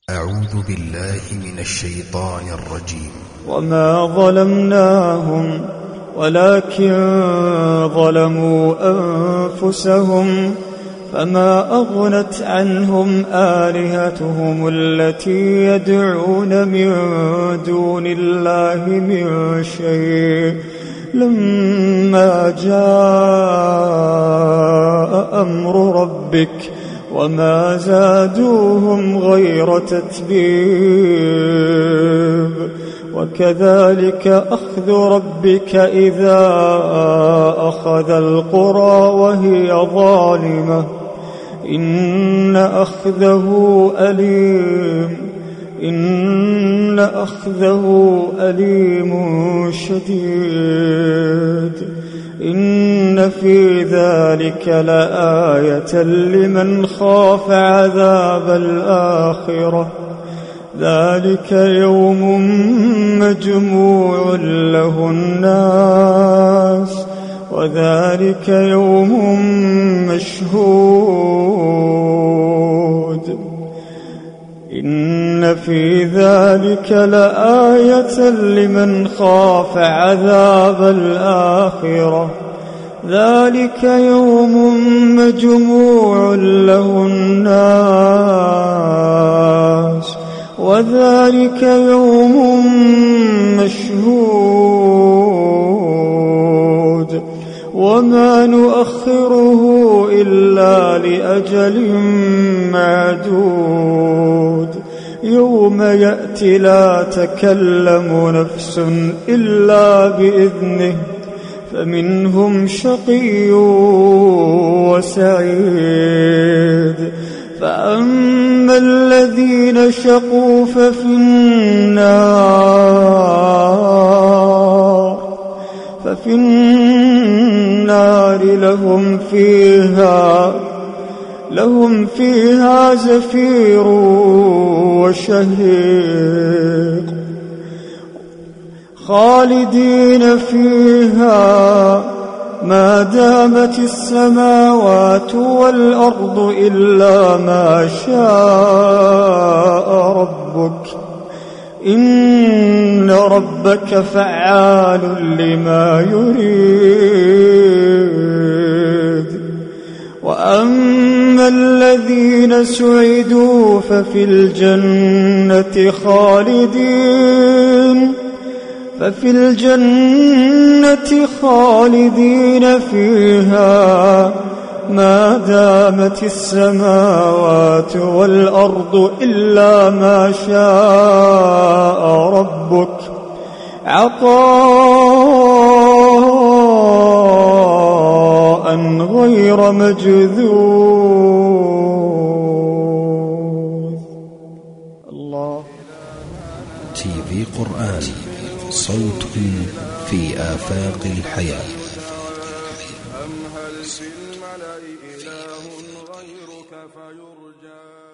أعوذ بالله من الشيطان الرجيم. وما ظلمناهم ولكن ظلموا أنفسهم فما أغنت عنهم آلهتهم التي يدعون من دون الله من شيء لما جاء أمر ربك وما زادوهم غير تتبيب. وكذلك أخذ ربك إذا أخذ القرى وهي ظالمة إن أخذه أليم شديد. إن في ذلك لآية لمن خاف عذاب الآخرة ذلك يوم مجموع له الناس وذلك يوم مشهود. إن في ذلك لآية لمن خاف عذاب الآخرة ذلك يوم مجموع له الناس وذلك يوم مشهود. وما نؤخره إلا لأجل معدود يوم يأتي لا تكلم نفس إلا بإذنه فمنهم شقي وسعيد. فأما الذين شقوا ففي النار لهم فيها زفير وشهيق خالدين فيها ما دامت السماوات والأرض إلا ما شاء ربك إن ربك فعال لما يريد. وأما الذين سعدوا ففي الجنة خالدين فيها ما دامت السماوات والأرض إلا ما شاء ربك عطاء غير مجذوذ. الله. تي في قرآن صوت في آفاق الحياة. أم هل في الملأ إله غيرك فيرجى